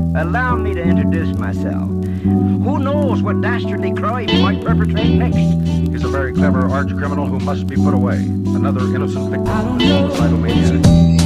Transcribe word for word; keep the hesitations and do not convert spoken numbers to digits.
Allow me to introduce myself. Who knows what dastardly crime he might perpetrate next? He's a very clever arch criminal who must be put away. Another innocent victim of homicidal mania.